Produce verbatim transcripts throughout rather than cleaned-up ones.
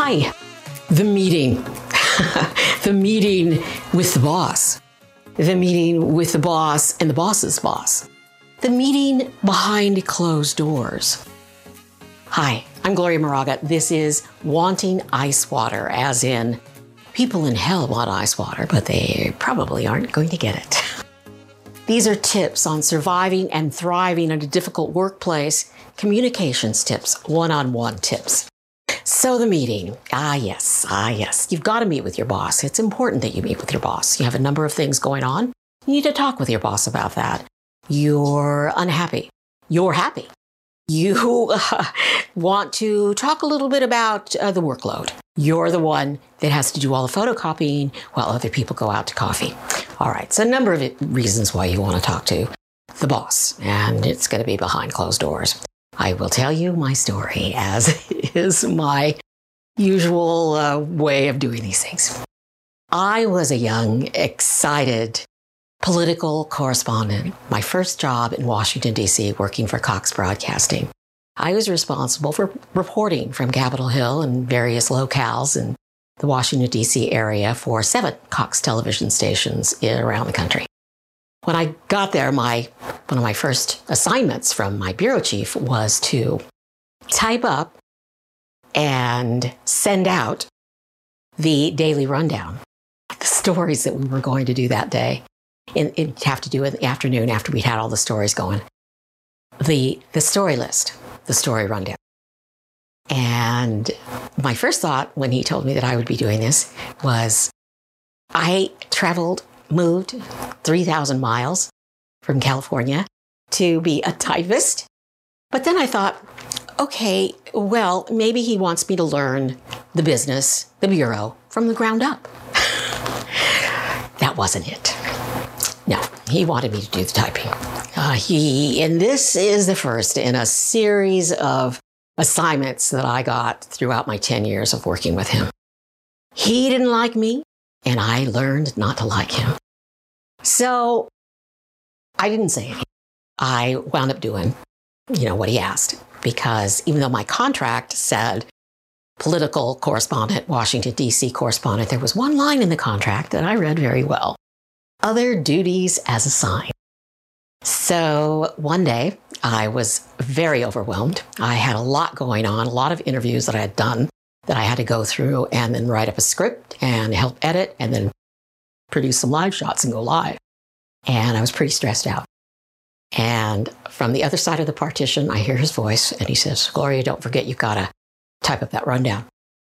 Hi. The meeting. The meeting with the boss. The meeting with the boss and the boss's boss. The meeting behind closed doors. Hi, I'm Gloria Moraga. This is Wanting Ice Water, as in people in hell want ice water, but they probably aren't going to get it. These are tips on surviving and thriving in a difficult workplace, communications tips, one-on-one tips. So the meeting, ah yes, ah yes, you've got to meet with your boss. It's important that you meet with your boss. You have a number of things going on. You need to talk with your boss about that. You're unhappy. You're happy. You uh, want to talk a little bit about uh, the workload. You're the one that has to do all the photocopying while other people go out to coffee. All right, so a number of reasons why you want to talk to the boss, and it's going to be behind closed doors. I will tell you my story, as is my usual uh, way of doing these things. I was a young, excited political correspondent. My first job in Washington, D C, working for Cox Broadcasting. I was responsible for reporting from Capitol Hill and various locales in the Washington, D C area for seven Cox television stations around the country. When I got there, my one of my first assignments from my bureau chief was to type up and send out the daily rundown, the stories that we were going to do that day. And it'd have to do in the afternoon after we'd had all the stories going. The, the story list, the story rundown. And my first thought when he told me that I would be doing this was I traveled moved three thousand miles from California to be a typist. But then I thought, okay, well, maybe he wants me to learn the business, the bureau, from the ground up. That wasn't it. No, he wanted me to do the typing. Uh, he, and this is the first in a series of assignments that I got throughout my ten years of working with him. He didn't like me, and I learned not to like him. So I didn't say anything. I wound up doing, you know, what he asked, because even though my contract said political correspondent, Washington, D C correspondent, there was one line in the contract that I read very well. Other duties as assigned. So one day I was very overwhelmed. I had a lot going on, a lot of interviews that I had done that I had to go through and then write up a script and help edit and then produce some live shots and go live. And I was pretty stressed out. And from the other side of the partition, I hear his voice and he says, Gloria, don't forget, you've got to type up that rundown.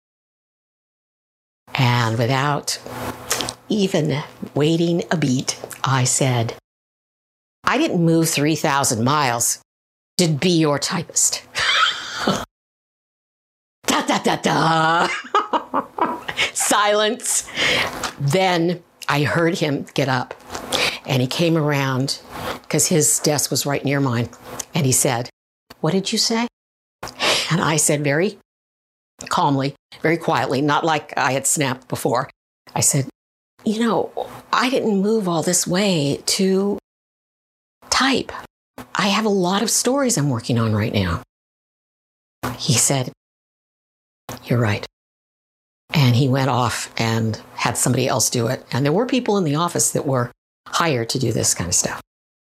And without even waiting a beat, I said, I didn't move three thousand miles to be your typist. Da, da, da, da. Silence. Then I heard him get up and he came around because his desk was right near mine. And he said, what did you say? And I said very calmly, very quietly, not like I had snapped before. I said, you know, I didn't move all this way to type. I have a lot of stories I'm working on right now. He said, you're right. And he went off and had somebody else do it. And there were people in the office that were hired to do this kind of stuff.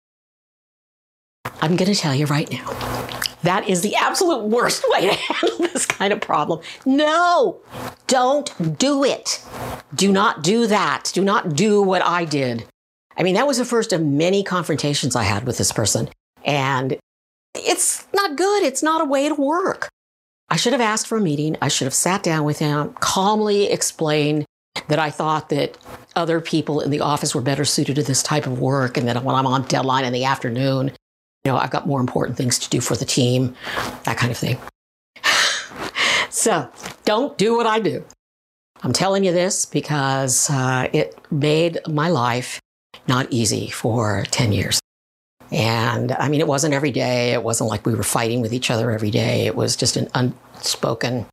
I'm going to tell you right now, that is the absolute worst way to handle this kind of problem. No, don't do it. Do not do that. Do not do what I did. I mean, that was the first of many confrontations I had with this person. And it's not good. It's not a way to work. I should have asked for a meeting. I should have sat down with him, calmly explained that I thought that other people in the office were better suited to this type of work, and that when I'm on deadline in the afternoon, you know, I've got more important things to do for the team, that kind of thing. So don't do what I do. I'm telling you this because uh, it made my life not easy for ten years. And I mean, it wasn't every day. It wasn't like we were fighting with each other every day. It was just an unspoken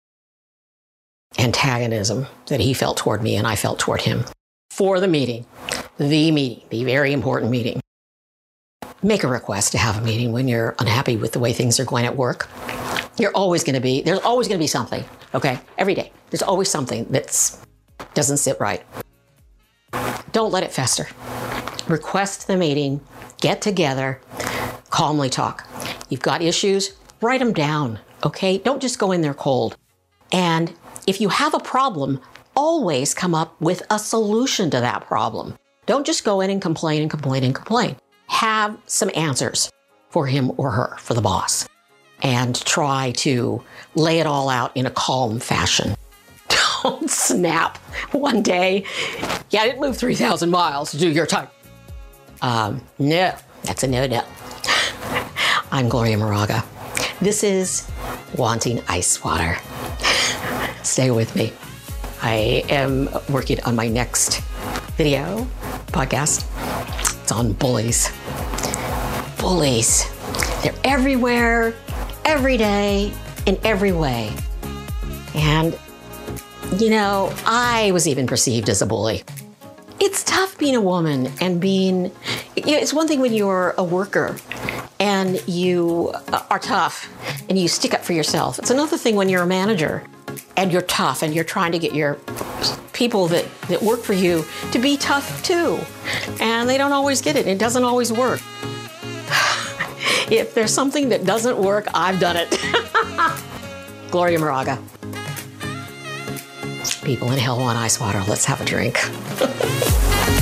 antagonism that he felt toward me and I felt toward him. For the meeting, the meeting, the very important meeting. Make a request to have a meeting when you're unhappy with the way things are going at work. You're always going to be, there's always going to be something, okay? Every day. There's always something that's doesn't sit right. Don't let it fester. Request the meeting, get together, calmly talk. You've got issues, write them down, okay? Don't just go in there cold. And if you have a problem, always come up with a solution to that problem. Don't just go in and complain and complain and complain. Have some answers for him or her, for the boss, and try to lay it all out in a calm fashion. Don't snap one day. Yeah, I didn't move three thousand miles to do your time. Um, no, that's a no-no. I'm Gloria Moraga. This is Wanting Ice Water. Stay with me. I am working on my next video podcast. It's on bullies. Bullies. They're everywhere, every day, in every way. And, you know, I was even perceived as a bully. It's tough being a woman and being, you know, it's one thing when you're a worker and you are tough and you stick up for yourself. It's another thing when you're a manager and you're tough and you're trying to get your people that, that work for you to be tough too. And they don't always get it. It doesn't always work. If there's something that doesn't work, I've done it. Gloria Moraga. People in hell want ice water. Let's have a drink.